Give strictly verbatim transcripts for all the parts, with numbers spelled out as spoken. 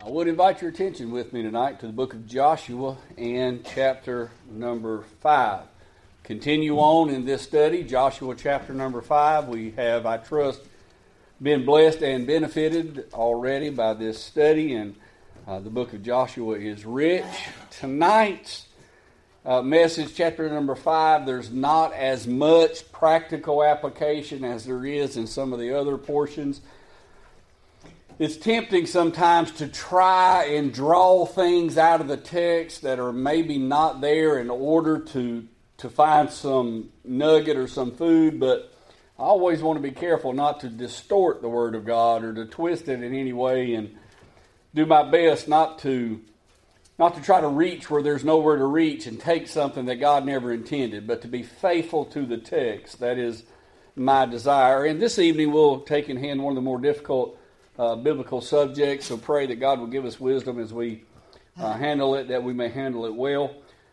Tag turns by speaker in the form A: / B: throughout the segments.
A: I would invite your attention with me tonight to the book of Joshua and chapter number five. Continue on in this study, Joshua chapter number five. We have, I trust, been blessed and benefited already by this study, and uh, the book of Joshua is rich. Tonight's uh, message, chapter number five, there's not as much practical application as there is in some of the other portions. It's tempting sometimes to try and draw things out of the text that are maybe not there in order to, to find some nugget or some food, but I always want to be careful not to distort the Word of God or to twist it in any way, and do my best not to not to try to reach where there's nowhere to reach and take something that God never intended, but to be faithful to the text. That is my desire. And this evening we'll take in hand one of the more difficult Uh, biblical subject, so pray that God will give us wisdom as we uh, handle it, that we may handle it well.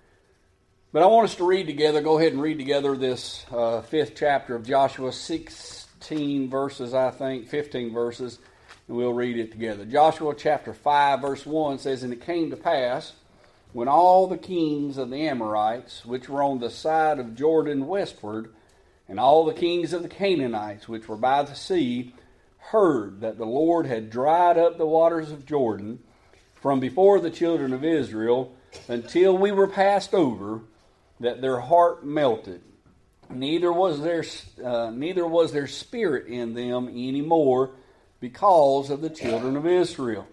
A: But I want us to read together, go ahead and read together this uh, fifth chapter of Joshua, sixteen verses, I think, fifteen verses, and we'll read it together. Joshua chapter five, verse one says, "And it came to pass, when all the kings of the Amorites, which were on the side of Jordan westward, and all the kings of the Canaanites, which were by the sea, heard that the Lord had dried up the waters of Jordan from before the children of Israel until we were passed over, that their heart melted. Neither was there uh, neither was there spirit in them any more because of the children of Israel.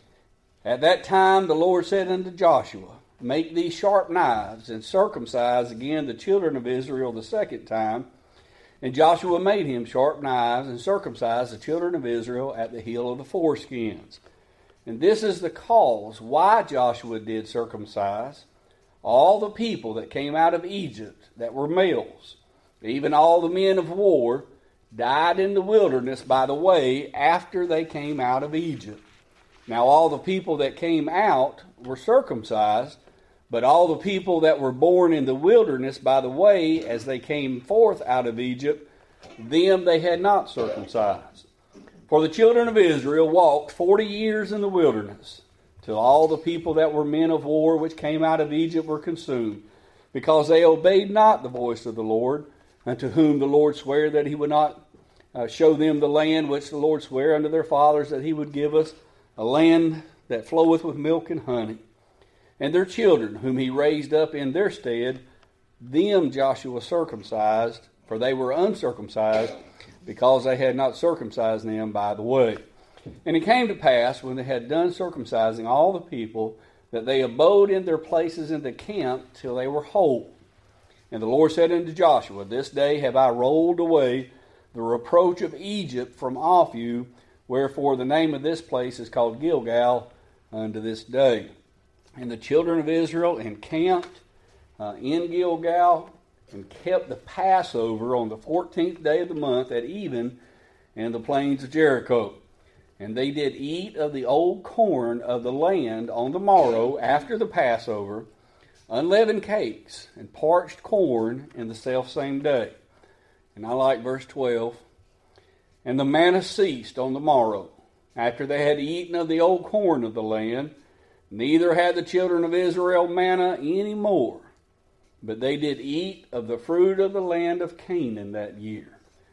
A: At that time the Lord said unto Joshua, Make thee sharp knives, and circumcise again the children of Israel the second time. And Joshua made him sharp knives and circumcised the children of Israel at the hill of the foreskins. And this is the cause why Joshua did circumcise all the people that came out of Egypt that were males, even all the men of war, died in the wilderness by the way after they came out of Egypt. Now all the people that came out were circumcised, but all the people that were born in the wilderness by the way, as they came forth out of Egypt, them they had not circumcised. For the children of Israel walked forty years in the wilderness, till all the people that were men of war which came out of Egypt were consumed, because they obeyed not the voice of the Lord, unto whom the Lord sware that he would not uh, show them the land which the Lord sware unto their fathers that he would give us, a land that floweth with milk and honey. And their children, whom he raised up in their stead, them Joshua circumcised, for they were uncircumcised, because they had not circumcised them by the way. And it came to pass, when they had done circumcising all the people, that they abode in their places in the camp till they were whole. And the Lord said unto Joshua, This day have I rolled away the reproach of Egypt from off you, wherefore the name of this place is called Gilgal unto this day. And the children of Israel encamped uh, in Gilgal and kept the Passover on the fourteenth day of the month at even in the plains of Jericho. And they did eat of the old corn of the land on the morrow after the Passover, unleavened cakes and parched corn in the selfsame day. And I like verse twelve. And the manna ceased on the morrow, after they had eaten of the old corn of the land. Neither had the children of Israel manna any more, but they did eat of the fruit of the land of Canaan that year.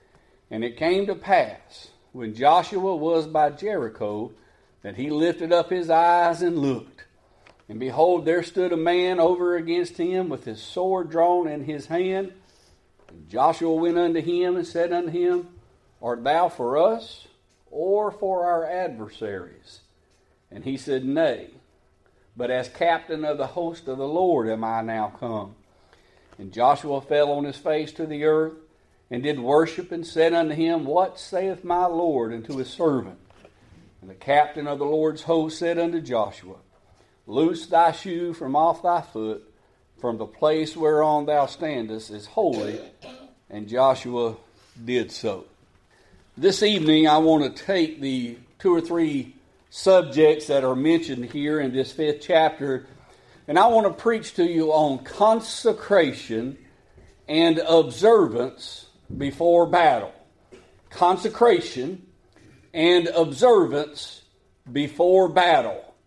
A: And it came to pass, when Joshua was by Jericho, that he lifted up his eyes and looked. And behold, there stood a man over against him with his sword drawn in his hand. And Joshua went unto him and said unto him, Art thou for us, or for our adversaries? And he said, Nay. But as captain of the host of the Lord am I now come. And Joshua fell on his face to the earth, and did worship, and said unto him, What saith my Lord unto his servant? And the captain of the Lord's host said unto Joshua, Loose thy shoe from off thy foot, from the place whereon thou standest is holy. And Joshua did so. This evening I want to take the two or three subjects that are mentioned here in this fifth chapter, and I want to preach to you on consecration and observance before battle. Consecration and observance before battle.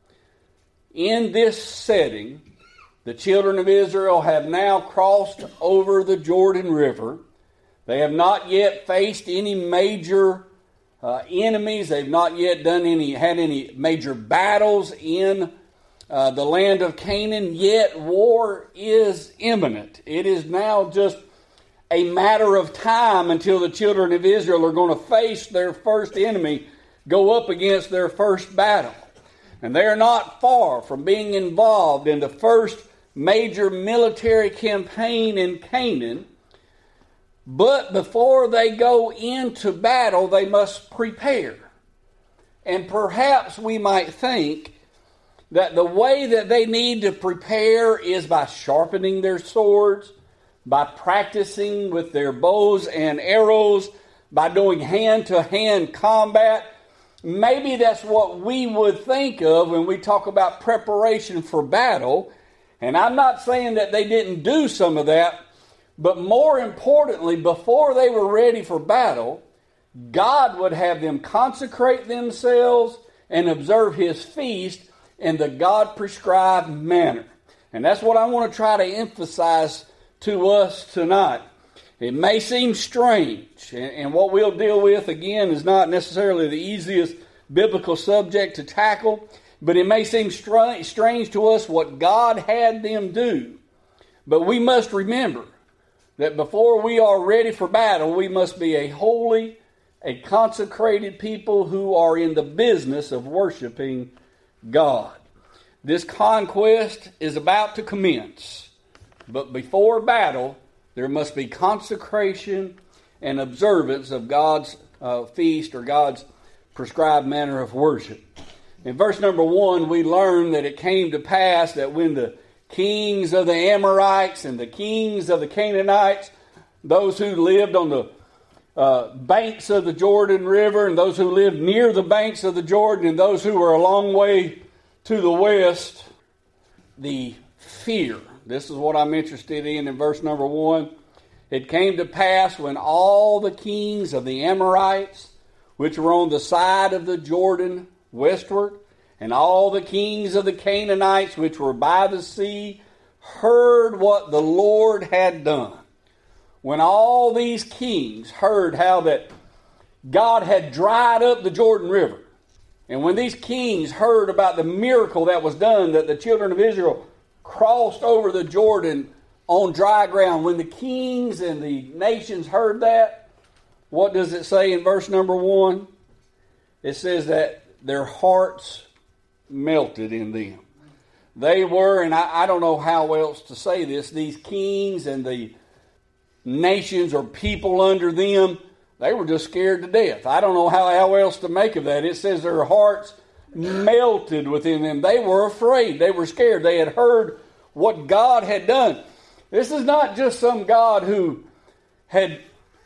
A: in this setting, the children of Israel have now crossed over the Jordan River. They have not yet faced any major uh, enemies. They've not yet done any had any major battles in uh, the land of Canaan. Yet war is imminent. It is now just a matter of time until the children of Israel are going to face their first enemy, go up against their first battle. And they are not far from being involved in the first major military campaign in Canaan. But before they go into battle, they must prepare. And perhaps we might think that the way that they need to prepare is by sharpening their swords, by practicing with their bows and arrows, by doing hand-to-hand combat. Maybe that's what we would think of when we talk about preparation for battle. And I'm not saying that they didn't do some of that, but more importantly, before they were ready for battle, God would have them consecrate themselves and observe His feast in the God-prescribed manner. And that's what I want to try to emphasize to us tonight. It may seem strange, and what we'll deal with, again, is not necessarily the easiest biblical subject to tackle, but it may seem strange to us what God had them do. But we must remember that before we are ready for battle, we must be a holy, a consecrated people who are in the business of worshiping God. This conquest is about to commence, but before battle, there must be consecration and observance of God's uh, feast or God's prescribed manner of worship. In verse number one, we learn that it came to pass that when the kings of the Amorites and the kings of the Canaanites, those who lived on the uh, banks of the Jordan River, and those who lived near the banks of the Jordan, and those who were a long way to the west, the fear. This is what I'm interested in in verse number one. It came to pass when all the kings of the Amorites, which were on the side of the Jordan westward, and all the kings of the Canaanites, which were by the sea, heard what the Lord had done. When all these kings heard how that God had dried up the Jordan River, and when these kings heard about the miracle that was done, that the children of Israel crossed over the Jordan on dry ground, when the kings and the nations heard that, what does it say in verse number one? It says that their hearts melted in them. They were, and I, I don't know how else to say this, these kings and the nations or people under them, they were just scared to death. I don't know how, how else to make of that. It says their hearts melted within them. They were afraid. They were scared. They had heard what God had done. This is not just some God who had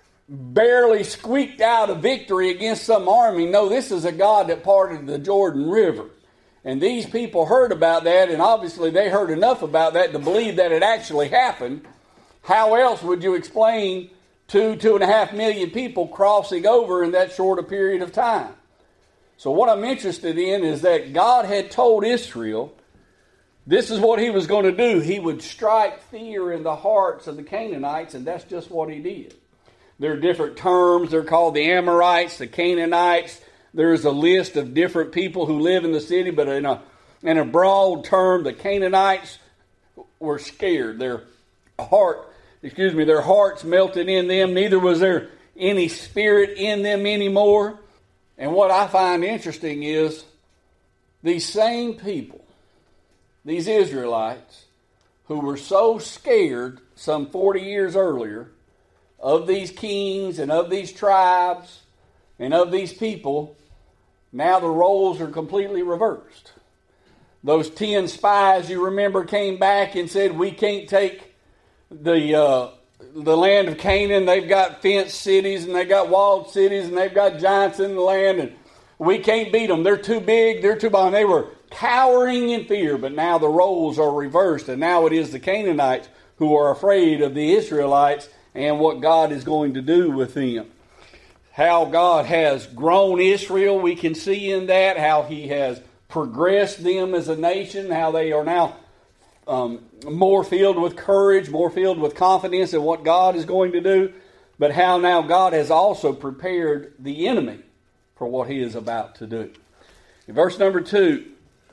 A: barely squeaked out a victory against some army. No, this is a God that parted the Jordan River. And these people heard about that, and obviously they heard enough about that to believe that it actually happened. How else would you explain two, two and a half million people crossing over in that short a period of time? So what I'm interested in is that God had told Israel this is what He was going to do. He would strike fear in the hearts of the Canaanites, and that's just what He did. There are different terms. They're called the Amorites, the Canaanites. There's a list of different people who live in the city, but in a, in a broad term, the Canaanites were scared. Their heart, excuse me, their hearts melted in them. Neither was there any spirit in them anymore. And what I find interesting is these same people, these Israelites, who were so scared some forty years earlier of these kings and of these tribes and of these people, now the roles are completely reversed. Those ten spies, you remember, came back and said, we can't take the uh, the land of Canaan. They've got fenced cities and they've got walled cities and they've got giants in the land, and we can't beat them. They're too big. They're too big. They were cowering in fear, but now the roles are reversed, and now it is the Canaanites who are afraid of the Israelites and what God is going to do with them. How God has grown Israel, we can see in that. How He has progressed them as a nation, how they are now um, more filled with courage, more filled with confidence in what God is going to do, but how now God has also prepared the enemy for what he is about to do. In verse number two,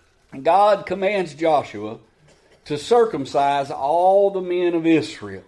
A: God commands Joshua to circumcise all the men of Israel.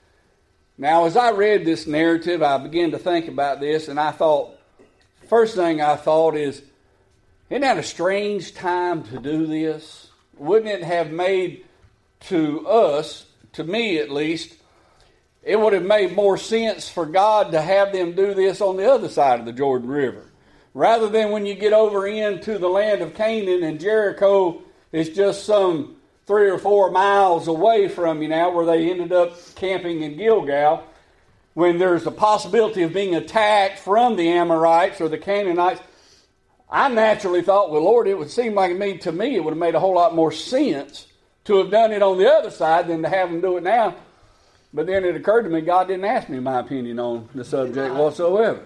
A: Now, as I read this narrative, I began to think about this, and I thought, first thing I thought is, isn't that a strange time to do this? Wouldn't it have made to us, to me at least, it would have made more sense for God to have them do this on the other side of the Jordan River. Rather than when you get over into the land of Canaan and Jericho is just some three or four miles away from you now, where they ended up camping in Gilgal, when there's a possibility of being attacked from the Amorites or the Canaanites. I naturally thought, well, Lord, it would seem like me, to me it would have made a whole lot more sense to have done it on the other side than to have them do it now. But then it occurred to me, God didn't ask me my opinion on the subject whatsoever.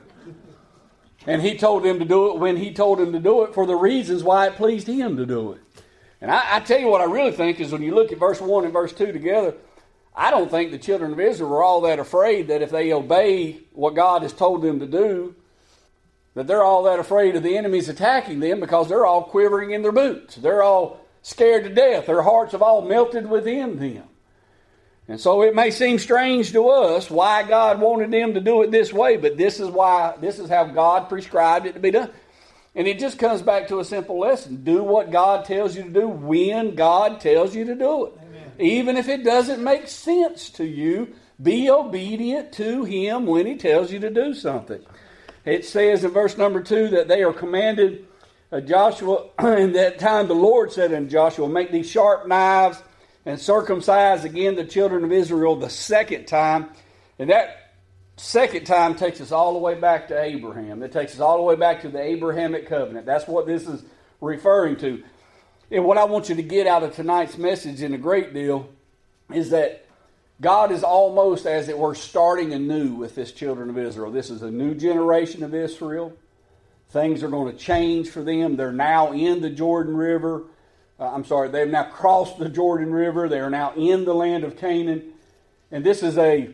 A: And he told them to do it when he told them to do it for the reasons why it pleased him to do it. And I, I tell you what I really think is when you look at verse one and verse two together, I don't think the children of Israel were all that afraid that if they obey what God has told them to do, that they're all that afraid of the enemies attacking them, because they're all quivering in their boots. They're all scared to death. Their hearts have all melted within them. And so it may seem strange to us why God wanted them to do it this way, but this is why, this is how God prescribed it to be done. And it just comes back to a simple lesson. Do what God tells you to do when God tells you to do it. Amen. Even if it doesn't make sense to you, be obedient to him when he tells you to do something. It says in verse number two that they are commanded, uh, Joshua, in that time the Lord said unto Joshua, make these sharp knives and circumcise again the children of Israel the second time. And that second time takes us all the way back to Abraham. It takes us all the way back to the Abrahamic covenant. That's what this is referring to. And what I want you to get out of tonight's message in a great deal is that God is almost, as it were, starting anew with this children of Israel. This is a new generation of Israel. Things are going to change for them. They're now in the Jordan River. Uh, I'm sorry, they've now crossed the Jordan River. They are now in the land of Canaan. And this is a,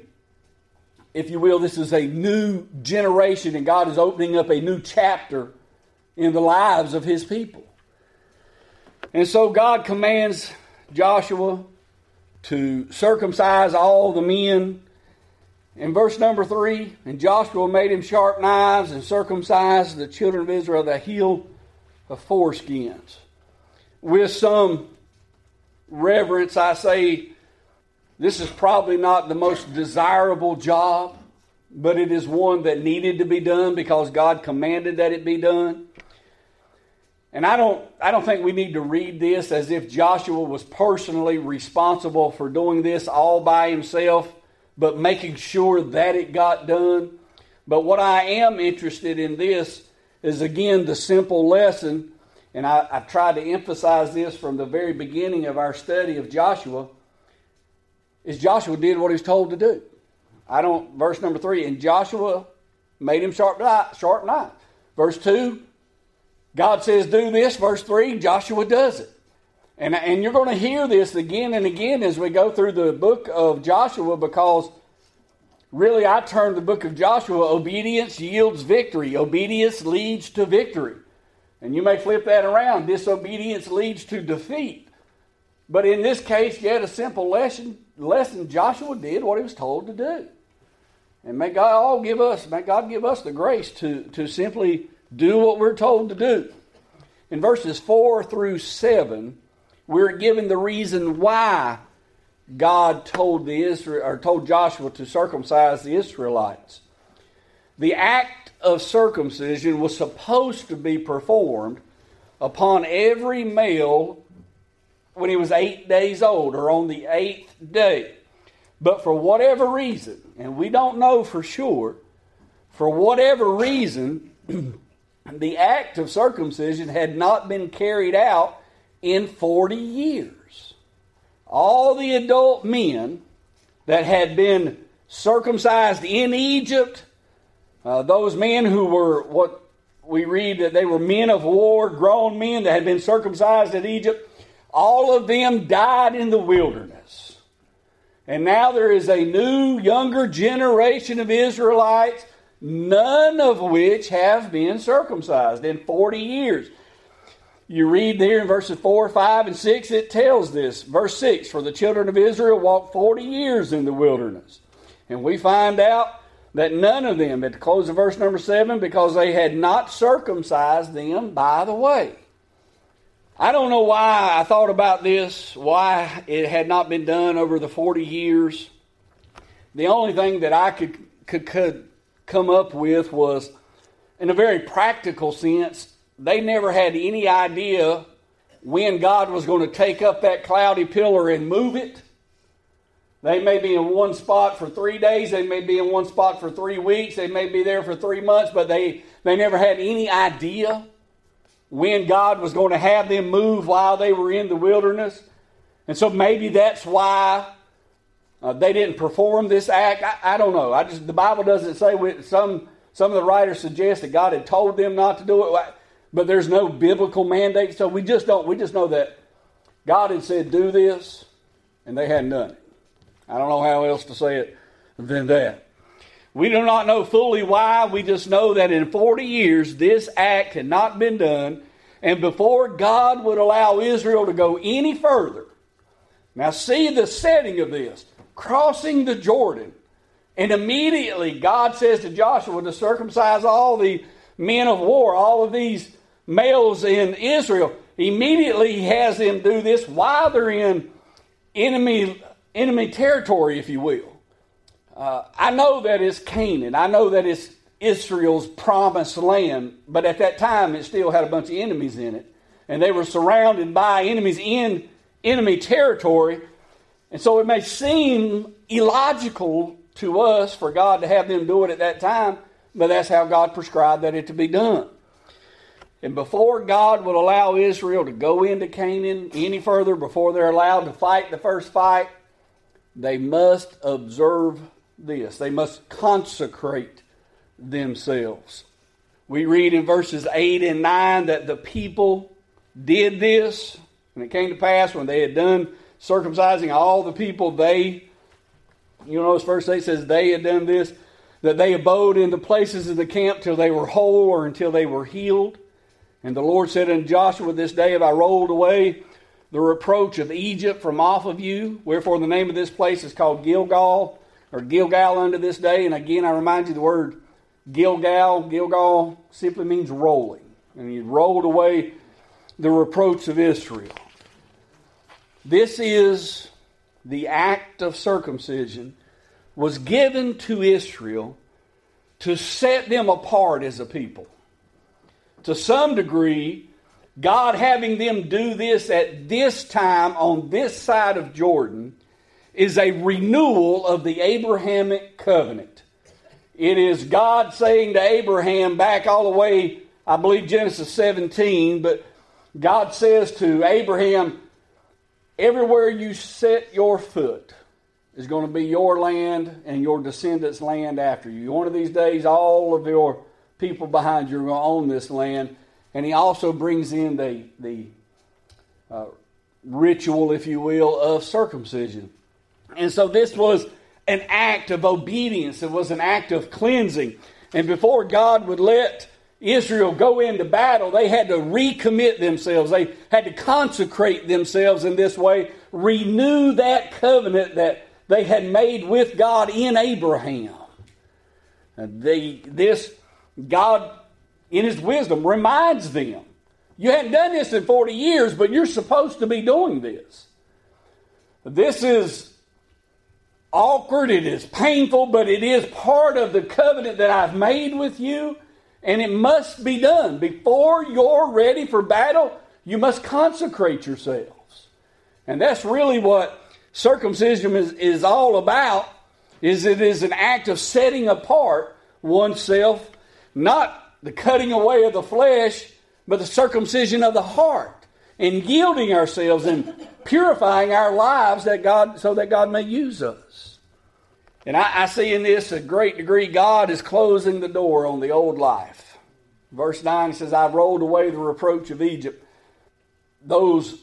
A: if you will, this is a new generation, and God is opening up a new chapter in the lives of his people. And so God commands Joshua to circumcise all the men. In verse number three, and Joshua made him sharp knives and circumcised the children of Israel the heel of foreskins. With some reverence, I say, this is probably not the most desirable job, but it is one that needed to be done because God commanded that it be done. And I don't, I don't think we need to read this as if Joshua was personally responsible for doing this all by himself, but making sure that it got done. But what I am interested in this is, again, the simple lesson. And I, I've tried to emphasize this from the very beginning of our study of Joshua, is Joshua did what he was told to do. I don't, verse number three, and Joshua made him sharp knife. Sharp knife. Verse two, God says do this. Verse three, Joshua does it. And, and you're going to hear this again and again as we go through the book of Joshua, because really I term the book of Joshua, obedience yields victory. Obedience leads to victory. And you may flip that around. Disobedience leads to defeat. But in this case, yet a simple lesson, lesson, Joshua did what he was told to do. And may God all give us, may God give us the grace to, to simply do what we're told to do. In verses four through seven, we're given the reason why God told the Israel, or told Joshua to circumcise the Israelites. The act of circumcision was supposed to be performed upon every male when he was eight days old, or on the eighth day. But for whatever reason, and we don't know for sure, for whatever reason, the act of circumcision had not been carried out in forty years. All the adult men that had been circumcised in Egypt, Uh, those men who were what we read that they were men of war, grown men that had been circumcised in Egypt. All of them died in the wilderness. And now there is a new, younger generation of Israelites, none of which have been circumcised in forty years. You read there in verses four, five, and six, it tells this. Verse six, for the children of Israel walked forty years in the wilderness. And we find out that none of them, at the close of verse number seven, because they had not circumcised them by the way. I don't know why I thought about this, why it had not been done over the forty years. The only thing that I could, could, could come up with was, in a very practical sense, they never had any idea when God was going to take up that cloudy pillar and move it. They may be in one spot for three days. They may be in one spot for three weeks. They may be there for three months, but they, they never had any idea when God was going to have them move while they were in the wilderness. And so maybe that's why uh, they didn't perform this act. I, I don't know. I just the Bible doesn't say. Some, some of the writers suggest that God had told them not to do it. But there's no biblical mandate, so we just don't. We just know that God had said, do this, and they hadn't done it. I don't know how else to say it than that. We do not know fully why. We just know that in forty years, this act had not been done, and before God would allow Israel to go any further. Now see the setting of this. Crossing the Jordan, and immediately God says to Joshua to circumcise all the men of war, all of these males in Israel. Immediately he has them do this while they're in enemy, enemy territory, if you will. Uh, I know that it's Canaan. I know that it's Israel's promised land. But at that time, it still had a bunch of enemies in it. And they were surrounded by enemies in enemy territory. And so it may seem illogical to us for God to have them do it at that time. But that's how God prescribed that it to be done. And before God would allow Israel to go into Canaan any further, before they're allowed to fight the first fight, they must observe this. They must consecrate themselves. We read in verses eight and nine that the people did this. And it came to pass when they had done circumcising all the people, they, you know, verse eight says they had done this, that they abode in the places of the camp till they were whole or until they were healed. And the Lord said unto Joshua, this day have I rolled away the reproach of Egypt from off of you. Wherefore the name of this place is called Gilgal, or Gilgal unto this day. And again, I remind you the word Gilgal, Gilgal simply means rolling. And he rolled away the reproach of Israel. This is the act of circumcision was given to Israel to set them apart as a people. To some degree, God having them do this at this time on this side of Jordan is a renewal of the Abrahamic covenant. It is God saying to Abraham back all the way, I believe Genesis seventeen, but God says to Abraham, everywhere you set your foot is going to be your land and your descendants' land after you. One of these days, all of your people behind you are going to own this land. And he also brings in the, the uh, ritual, if you will, of circumcision. And so this was an act of obedience. It was an act of cleansing. And before God would let Israel go into battle, they had to recommit themselves. They had to consecrate themselves in this way, renew that covenant that they had made with God in Abraham. And they, this, God, in His wisdom, reminds them, you hadn't done this in forty years, but you're supposed to be doing this. This is awkward, it is painful, but it is part of the covenant that I've made with you, and it must be done. Before you're ready for battle, you must consecrate yourselves. And that's really what circumcision is, is all about, is it is an act of setting apart oneself, not the cutting away of the flesh, but the circumcision of the heart, and yielding ourselves and purifying our lives that God, so that God may use us. And I, I see in this a great degree God is closing the door on the old life. Verse nine says, I rolled away the reproach of Egypt. Those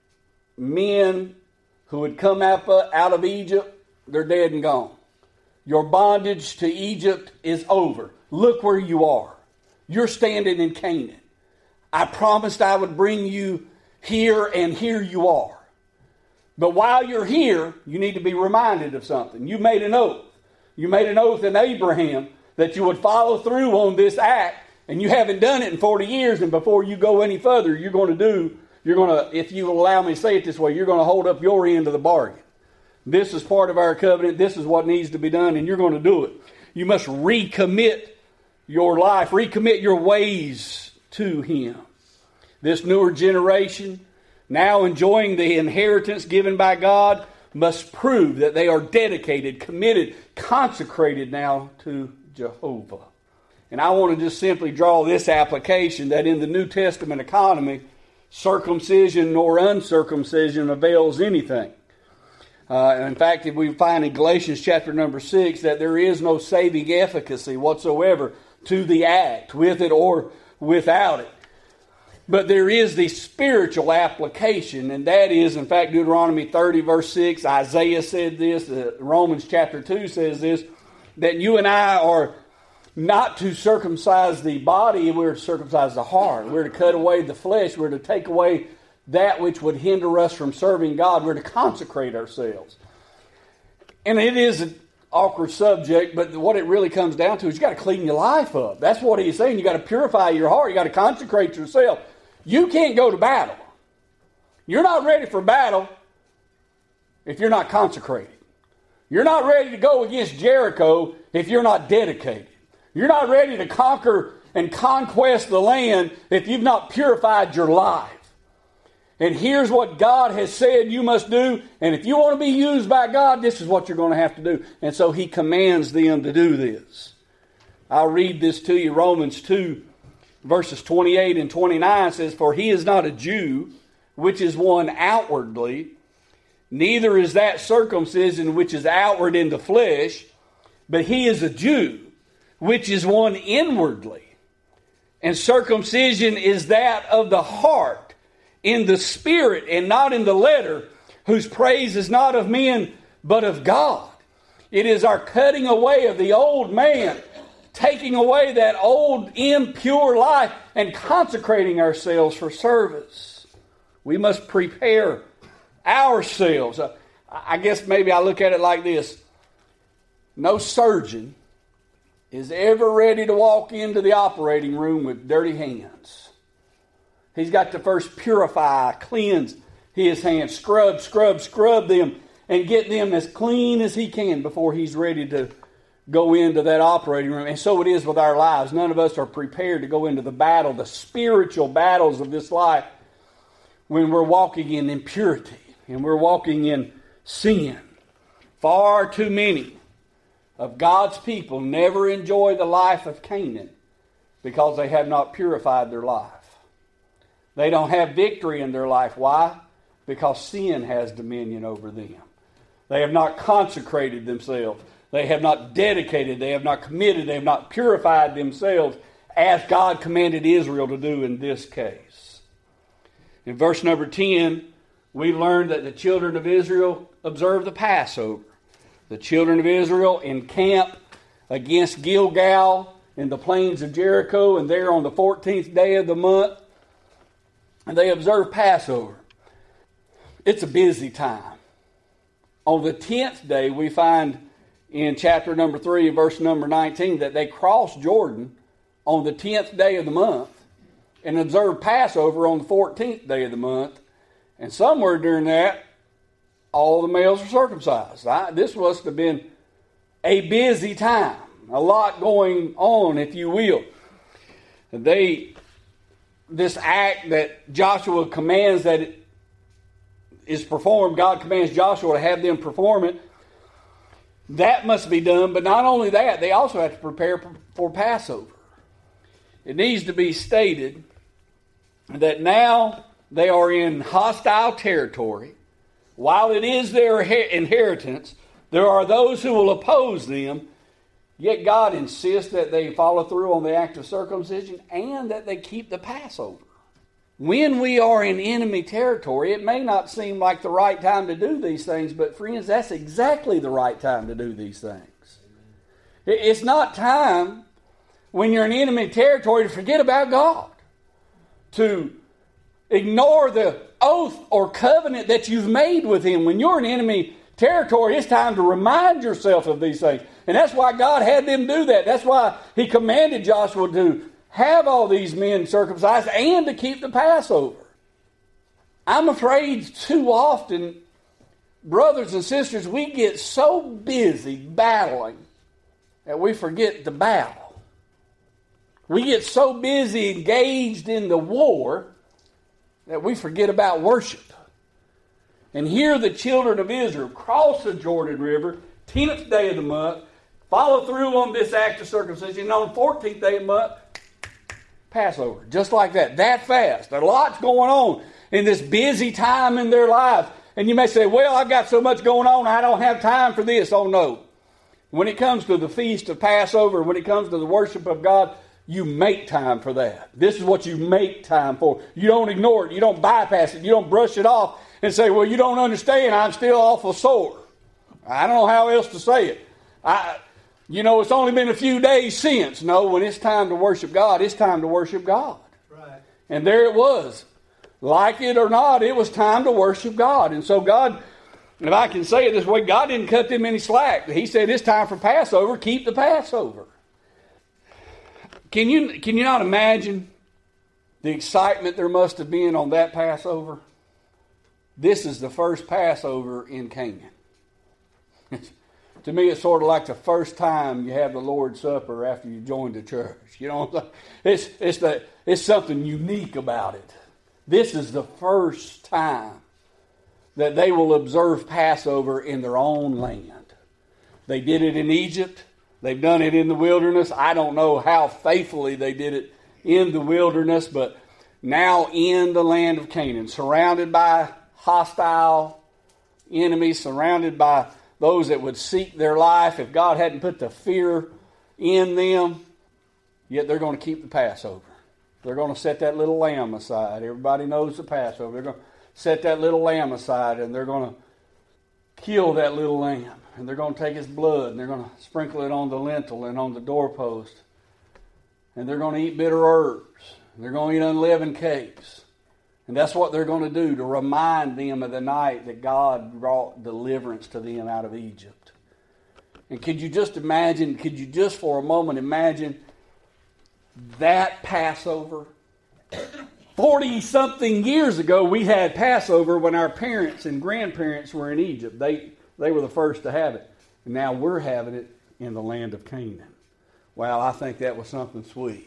A: men who had come out of Egypt, they're dead and gone. Your bondage to Egypt is over. Look where you are. You're standing in Canaan. I promised I would bring you here, and here you are. But while you're here, you need to be reminded of something. You made an oath. You made an oath in Abraham that you would follow through on this act, and you haven't done it in forty years, and before you go any further, you're going to do, you're going to, if you allow me to say it this way, you're going to hold up your end of the bargain. This is part of our covenant. This is what needs to be done, and you're going to do it. You must recommit your life, recommit your ways to Him. This newer generation, now enjoying the inheritance given by God, must prove that they are dedicated, committed, consecrated now to Jehovah. And I want to just simply draw this application that in the New Testament economy, circumcision nor uncircumcision avails anything. Uh, in fact, if we find in Galatians chapter number six that there is no saving efficacy whatsoever to the act, with it or without it. But there is the spiritual application, and that is, in fact, Deuteronomy thirty, verse six, Isaiah said this, uh, Romans chapter two says this, that you and I are not to circumcise the body, we're to circumcise the heart. We're to cut away the flesh. We're to take away that which would hinder us from serving God. We're to consecrate ourselves. And it is an awkward subject, but what it really comes down to is you got to clean your life up. That's what he's saying. You got to purify your heart. You got to consecrate yourself. You can't go to battle. You're not ready for battle if you're not consecrated. You're not ready to go against Jericho if you're not dedicated. You're not ready to conquer and conquest the land if you've not purified your life. And here's what God has said you must do. And if you want to be used by God, this is what you're going to have to do. And so He commands them to do this. I'll read this to you. Romans two, verses twenty-eight and twenty-nine says, For he is not a Jew, which is one outwardly, neither is that circumcision which is outward in the flesh, but he is a Jew, which is one inwardly. And circumcision is that of the heart, in the spirit and not in the letter, whose praise is not of men, but of God. It is our cutting away of the old man, taking away that old impure life and consecrating ourselves for service. We must prepare ourselves. I guess maybe I look at it like this. No surgeon is ever ready to walk into the operating room with dirty hands. He's got to first purify, cleanse his hands, scrub, scrub, scrub them, and get them as clean as he can before he's ready to go into that operating room. And so it is with our lives. None of us are prepared to go into the battle, the spiritual battles of this life, when we're walking in impurity and we're walking in sin. Far too many of God's people never enjoy the life of Canaan because they have not purified their life. They don't have victory in their life. Why? Because sin has dominion over them. They have not consecrated themselves. They have not dedicated. They have not committed. They have not purified themselves as God commanded Israel to do in this case. In verse number ten, we learn that the children of Israel observed the Passover. The children of Israel encamp against Gilgal in the plains of Jericho, and there on the fourteenth day of the month, and they observe Passover. It's a busy time. On the tenth day, we find in chapter number three, verse number nineteen, that they crossed Jordan on the tenth day of the month and observed Passover on the fourteenth day of the month. And somewhere during that, all the males were circumcised. I, this must have been a busy time. A lot going on, if you will. They... This act that Joshua commands that it is performed, God commands Joshua to have them perform it, that must be done. But not only that, they also have to prepare for Passover. It needs to be stated that now they are in hostile territory. While it is their inheritance, there are those who will oppose them. Yet God insists that they follow through on the act of circumcision and that they keep the Passover. When we are in enemy territory, it may not seem like the right time to do these things, but friends, that's exactly the right time to do these things. It's not time when you're in enemy territory to forget about God, to ignore the oath or covenant that you've made with Him. When you're in enemy territory, it's time to remind yourself of these things. And that's why God had them do that. That's why He commanded Joshua to have all these men circumcised and to keep the Passover. I'm afraid too often, brothers and sisters, we get so busy battling that we forget the battle. We get so busy engaged in the war that we forget about worship. And here the children of Israel cross the Jordan River, tenth day of the month, follow through on this act of circumcision, and on the fourteenth day of the month, Passover. Just like that. That fast. A lot's going on in this busy time in their lives. And you may say, well, I've got so much going on, I don't have time for this. Oh, no. When it comes to the feast of Passover, when it comes to the worship of God, you make time for that. This is what you make time for. You don't ignore it. You don't bypass it. You don't brush it off and say, well, you don't understand. I'm still awful sore. I don't know how else to say it. I... You know, it's only been a few days since. No, when it's time to worship God, it's time to worship God. Right. And there it was. Like it or not, it was time to worship God. And so God, if I can say it this way, God didn't cut them any slack. He said, it's time for Passover, keep the Passover. Can you, can you not imagine the excitement there must have been on that Passover? This is the first Passover in Canaan. To me, it's sort of like the first time you have the Lord's Supper after you joined the church. You know, it's it's the it's something unique about it. This is the first time that they will observe Passover in their own land. They did it in Egypt. They've done it in the wilderness. I don't know how faithfully they did it in the wilderness, but now in the land of Canaan, surrounded by hostile enemies, surrounded by those that would seek their life if God hadn't put the fear in them, yet they're going to keep the Passover. They're going to set that little lamb aside. Everybody knows the Passover. They're going to set that little lamb aside, and they're going to kill that little lamb. And they're going to take its blood, and they're going to sprinkle it on the lintel and on the doorpost. And they're going to eat bitter herbs. They're going to eat unleavened cakes. And that's what they're going to do to remind them of the night that God brought deliverance to them out of Egypt. And could you just imagine, could you just for a moment imagine that Passover? Forty-something years ago, we had Passover when our parents and grandparents were in Egypt. They, they were the first to have it. And now we're having it in the land of Canaan. Wow, I think that was something sweet.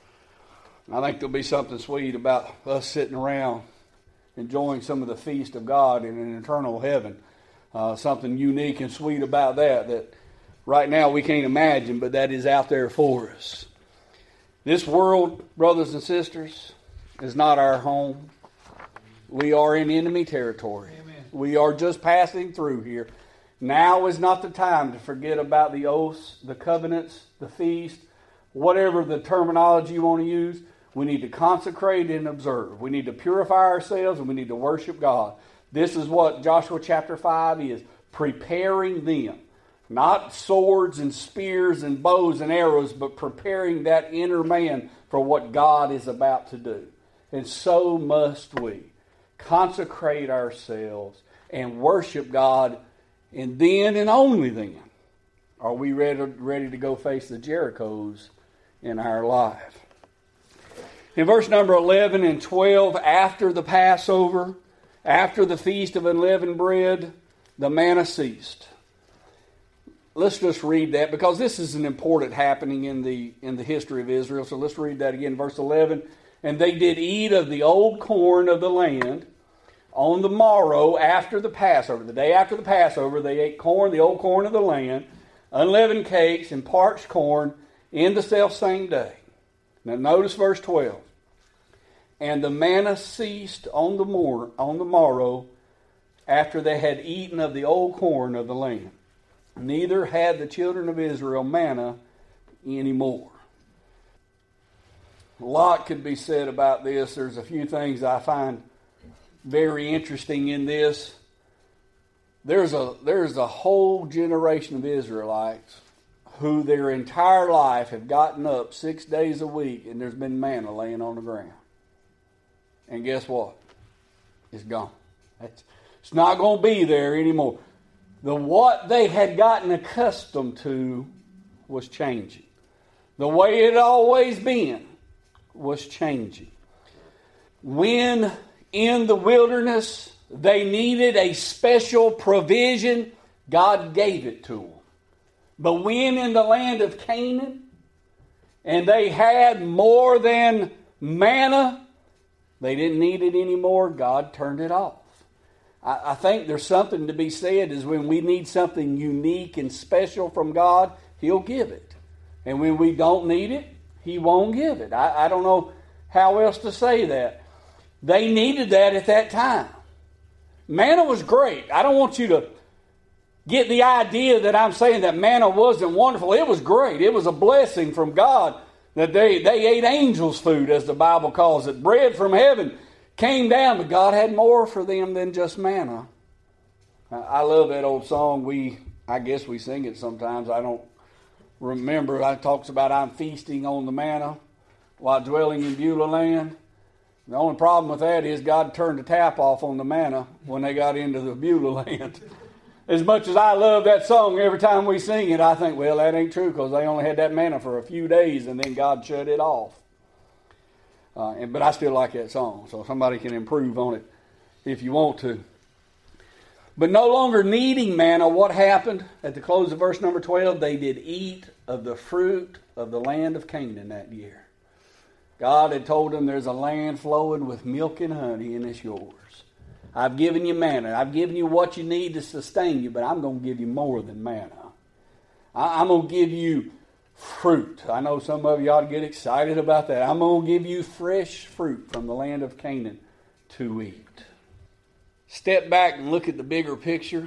A: I think there'll be something sweet about us sitting around enjoying some of the feast of God in an eternal heaven. Uh, something unique and sweet about that that right now we can't imagine, but that is out there for us. This world, brothers and sisters, is not our home. We are in enemy territory. Amen. We are just passing through here. Now is not the time to forget about the oaths, the covenants, the feast, whatever the terminology you want to use. We need to consecrate and observe. We need to purify ourselves and we need to worship God. This is what Joshua chapter five is. Preparing them. Not swords and spears and bows and arrows, but preparing that inner man for what God is about to do. And so must we consecrate ourselves and worship God. And then and only then are we ready, ready to go face the Jerichos in our life. In verse number eleven and twelve, after the Passover, after the Feast of Unleavened Bread, the manna ceased. Let's just read that because this is an important happening in the in the history of Israel. So let's read that again, verse eleven. And they did eat of the old corn of the land on the morrow after the Passover. The day after the Passover, they ate corn, the old corn of the land, unleavened cakes, and parched corn in the selfsame day. Now notice verse twelve. And the manna ceased on the, mor- on the morrow after they had eaten of the old corn of the land. Neither had the children of Israel manna anymore. A lot could be said about this. There's a few things I find very interesting in this. There's a there's a whole generation of Israelites who their entire life have gotten up six days a week and there's been manna laying on the ground. And guess what? It's gone. It's, it's not going to be there anymore. The what they had gotten accustomed to was changing. The way it had always been was changing. When in the wilderness they needed a special provision, God gave it to them. But when in the land of Canaan, and they had more than manna, they didn't need it anymore, God turned it off. I, I think there's something to be said is when we need something unique and special from God, He'll give it. And when we don't need it, He won't give it. I, I don't know how else to say that. They needed that at that time. Manna was great. I don't want you to get the idea that I'm saying that manna wasn't wonderful. It was great. It was a blessing from God that they, they ate angels' food, as the Bible calls it. Bread from heaven came down, but God had more for them than just manna. I love that old song. We, I guess we sing it sometimes. I don't remember. It talks about I'm feasting on the manna while dwelling in Beulah land. The only problem with that is God turned the tap off on the manna when they got into the Beulah land. As much as I love that song, every time we sing it, I think, well, that ain't true because they only had that manna for a few days and then God shut it off. Uh, and, but I still like that song, so somebody can improve on it if you want to. But no longer needing manna, what happened? At the close of verse number twelve, they did eat of the fruit of the land of Canaan that year. God had told them there's a land flowing with milk and honey and it's yours. I've given you manna. I've given you what you need to sustain you, but I'm going to give you more than manna. I'm going to give you fruit. I know some of you ought to get excited about that. I'm going to give you fresh fruit from the land of Canaan to eat. Step back and look at the bigger picture.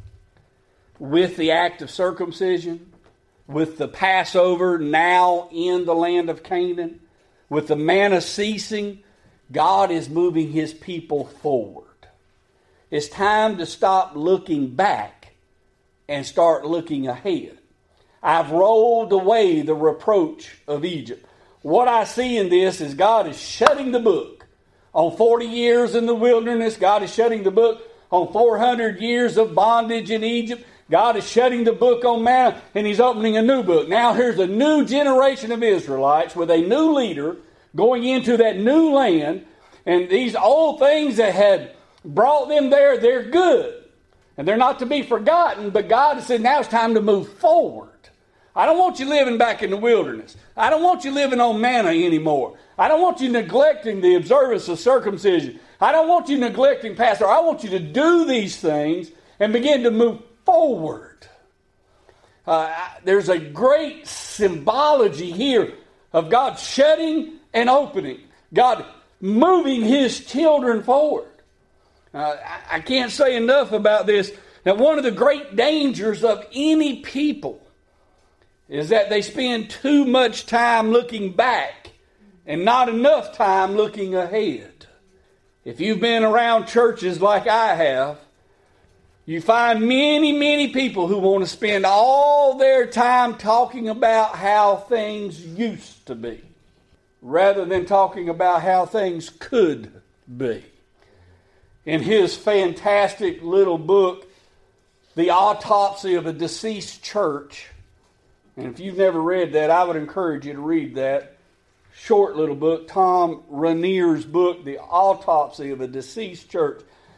A: With the act of circumcision, with the Passover now in the land of Canaan, with the manna ceasing, God is moving His people forward. It's time to stop looking back and start looking ahead. I've rolled away the reproach of Egypt. What I see in this is God is shutting the book on forty years in the wilderness. God is shutting the book on four hundred years of bondage in Egypt. God is shutting the book on manna, and He's opening a new book. Now here's a new generation of Israelites with a new leader going into that new land. And these old things that had brought them there, they're good. And they're not to be forgotten, but God has said now it's time to move forward. I don't want you living back in the wilderness. I don't want you living on manna anymore. I don't want you neglecting the observance of circumcision. I don't want you neglecting Passover. I want you to do these things and begin to move forward. Uh, there's a great symbology here of God shutting and opening. God moving His children forward. Uh, I, I can't say enough about this. Now, one of the great dangers of any people is that they spend too much time looking back and not enough time looking ahead. If you've been around churches like I have, you find many, many people who want to spend all their time talking about how things used to be, rather than talking about how things could be. In his fantastic little book, The Autopsy of a Deceased Church, and if you've never read that, I would encourage you to read that short little book, Tom Rainier's book, The Autopsy of a Deceased Church.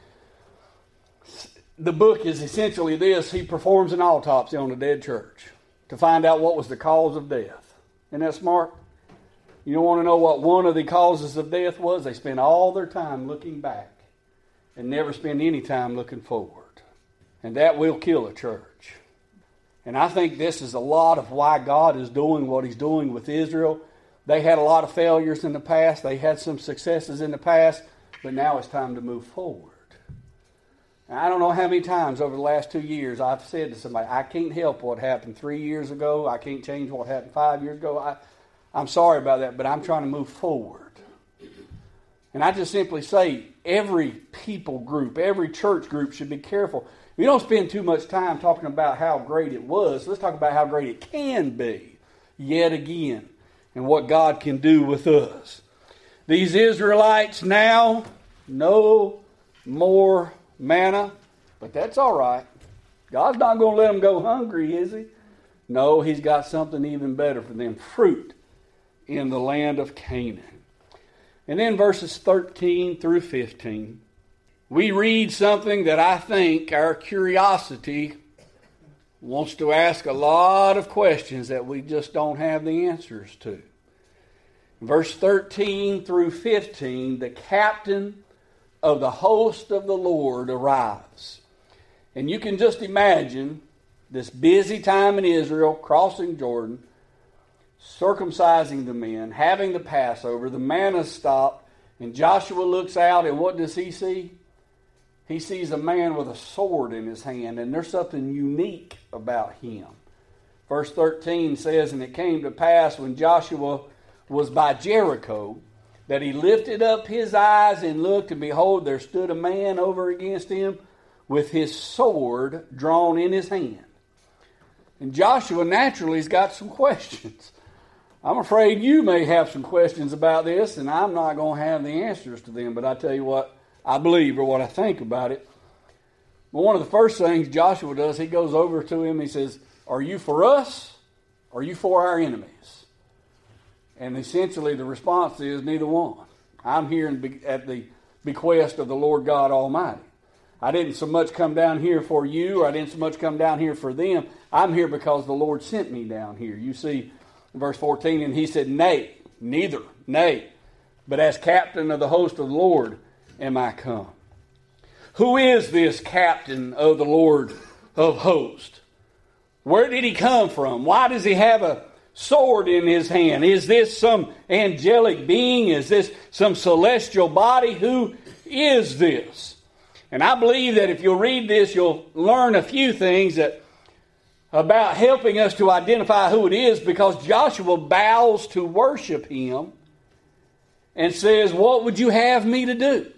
A: The book is essentially this: he performs an autopsy on a dead church to find out what was the cause of death. Isn't that smart? You don't want to know what one of the causes of death was? They spend all their time looking back and never spend any time looking forward. And that will kill a church. And I think this is a lot of why God is doing what He's doing with Israel. They had a lot of failures in the past. They had some successes in the past. But now it's time to move forward. And I don't know how many times over the last two years I've said to somebody, I can't help what happened three years ago. I can't change what happened five years ago. I, I'm sorry about that, but I'm trying to move forward. And I just simply say, every people group, every church group should be careful. We don't spend too much time talking about how great it was. Let's talk about how great it can be yet again and what God can do with us. These Israelites now, no more manna, but that's all right. God's not going to let them go hungry, is He? No, He's got something even better for them. Fruit in the land of Canaan. And then verses thirteen through fifteen, we read something that I think our curiosity wants to ask a lot of questions that we just don't have the answers to. Verse thirteen through fifteen, the captain of the host of the Lord arrives. And you can just imagine this busy time in Israel, crossing Jordan, circumcising the men, having the Passover, the manna stopped, and Joshua looks out, and what does he see? He sees a man with a sword in his hand, and there's something unique about him. Verse thirteen says, and it came to pass when Joshua was by Jericho, that he lifted up his eyes and looked, and behold, there stood a man over against him with his sword drawn in his hand. And Joshua naturally has got some questions. I'm afraid you may have some questions about this, and I'm not going to have the answers to them, but I tell you what I believe or what I think about it. But one of the first things Joshua does, he goes over to him, he says, are you for us, or are you for our enemies? And essentially the response is neither one. I'm here in, at the bequest of the Lord God Almighty. I didn't so much come down here for you, or I didn't so much come down here for them. I'm here because the Lord sent me down here. You see, verse fourteen, and he said, nay, neither, nay, but as captain of the host of the Lord am I come. Who is this captain of the Lord of hosts? Where did he come from? Why does he have a sword in his hand? Is this some angelic being? Is this some celestial body? Who is this? And I believe that if you'll read this, you'll learn a few things that about helping us to identify who it is, because Joshua bows to worship him and says, what would you have me to do?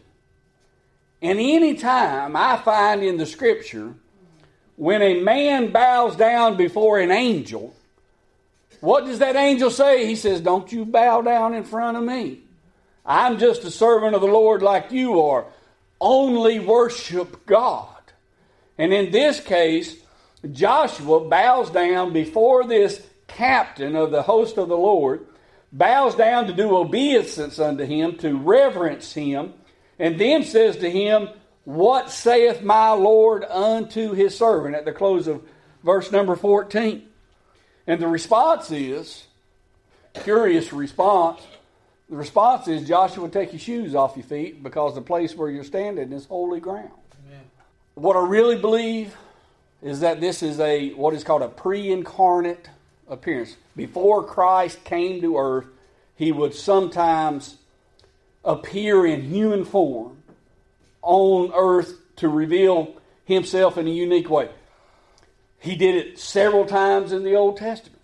A: And any time I find in the Scripture, when a man bows down before an angel, what does that angel say? He says, don't you bow down in front of me. I'm just a servant of the Lord like you are. Only worship God. And in this case, Joshua bows down before this captain of the host of the Lord, bows down to do obeisance unto him, to reverence him, and then says to him, what saith my Lord unto his servant? At the close of verse number fourteen. And the response is, curious response, the response is, Joshua, take your shoes off your feet, because the place where you're standing is holy ground. Amen. What I really believe is that this is a what is called a pre-incarnate appearance. Before Christ came to earth, he would sometimes appear in human form on earth to reveal himself in a unique way. He did it several times in the Old Testament.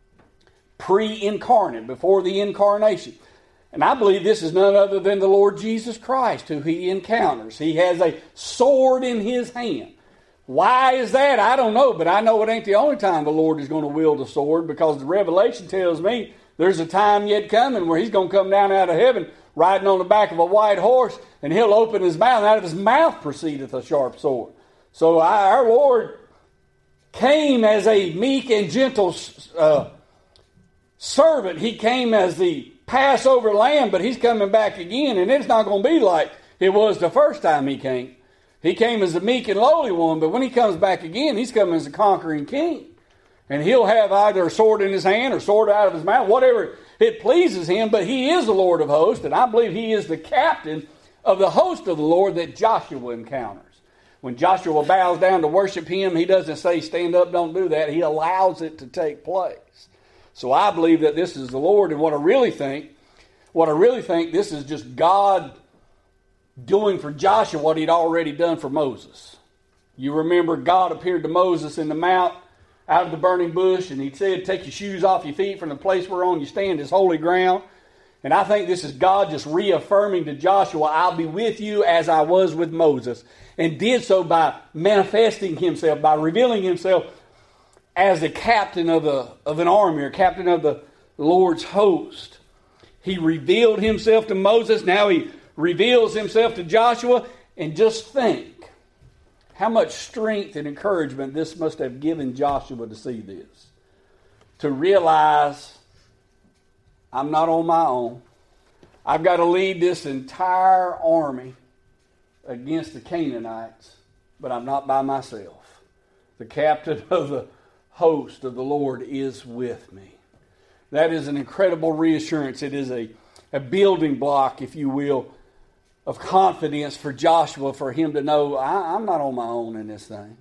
A: Pre-incarnate, before the incarnation. And I believe this is none other than the Lord Jesus Christ who he encounters. He has a sword in his hand. Why is that? I don't know, but I know it ain't the only time the Lord is going to wield a sword, because the Revelation tells me there's a time yet coming where he's going to come down out of heaven riding on the back of a white horse, and he'll open his mouth, and out of his mouth proceedeth a sharp sword. So our Lord came as a meek and gentle uh, servant. He came as the Passover lamb, but he's coming back again, and it's not going to be like it was the first time he came. He came as a meek and lowly one, but when he comes back again, he's coming as a conquering king. And he'll have either a sword in his hand or sword out of his mouth, whatever it pleases him, but he is the Lord of hosts, and I believe he is the captain of the host of the Lord that Joshua encounters. When Joshua bows down to worship him, he doesn't say, stand up, don't do that. He allows it to take place. So I believe that this is the Lord, and what I really think, what I really think, this is just God doing for Joshua what he'd already done for Moses. You remember God appeared to Moses in the mount out of the burning bush, and he said, take your shoes off your feet, from the place whereon you stand is holy ground. And I think this is God just reaffirming to Joshua, I'll be with you as I was with Moses. And did so by manifesting himself, by revealing himself as the captain of, a, of an army, or captain of the Lord's host. He revealed himself to Moses. Now he reveals himself to Joshua. And just think how much strength and encouragement this must have given Joshua to see this. To realize, I'm not on my own. I've got to lead this entire army against the Canaanites, but I'm not by myself. The captain of the host of the Lord is with me. That is an incredible reassurance. It is a, a building block, if you will, of confidence for Joshua, for him to know, I, I'm not on my own in this thing.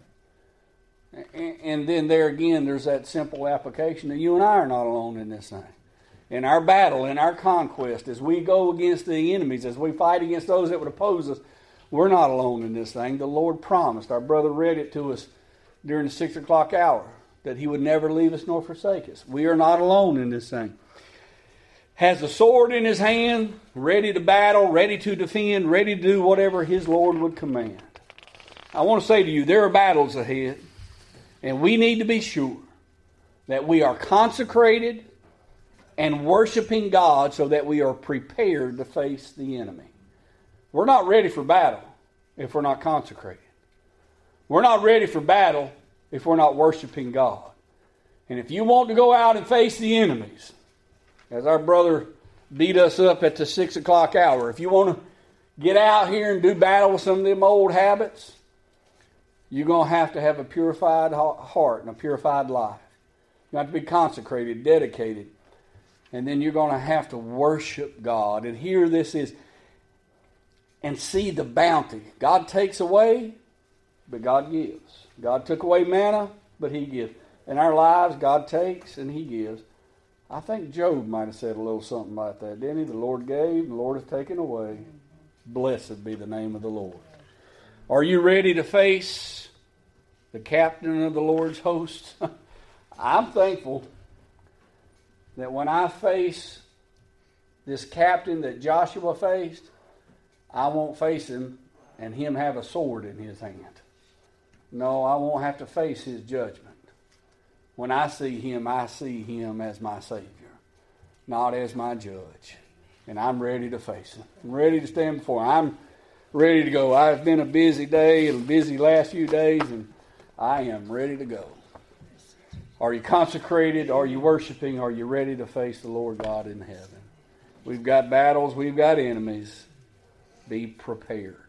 A: And, and then there again, there's that simple application that you and I are not alone in this thing. In our battle, in our conquest, as we go against the enemies, as we fight against those that would oppose us, we're not alone in this thing. The Lord promised. Our brother read it to us during the six o'clock hour, that he would never leave us nor forsake us. We are not alone in this thing. Has a sword in his hand, ready to battle, ready to defend, ready to do whatever his Lord would command. I want to say to you, there are battles ahead, and we need to be sure that we are consecrated and worshiping God so that we are prepared to face the enemy. We're not ready for battle if we're not consecrated. We're not ready for battle if we're not worshiping God. And if you want to go out and face the enemies, as our brother beat us up at the six o'clock hour, if you want to get out here and do battle with some of them old habits, you're going to have to have a purified heart and a purified life. You have to be consecrated, dedicated. And then you're going to have to worship God. And here this is, and see the bounty. God takes away, but God gives. God took away manna, but he gives. In our lives, God takes and he gives. I think Job might have said a little something like that, didn't he? The Lord gave, the Lord has taken away. Blessed be the name of the Lord. Are you ready to face the captain of the Lord's host? I'm thankful that when I face this captain that Joshua faced, I won't face him and him have a sword in his hand. No, I won't have to face his judgment. When I see him, I see him as my Savior, not as my judge. And I'm ready to face him. I'm ready to stand before him. I'm ready to go. I've been a busy day and a busy last few days, and I am ready to go. Are you consecrated? Are you worshiping? Are you ready to face the Lord God in heaven? We've got battles. We've got enemies. Be prepared.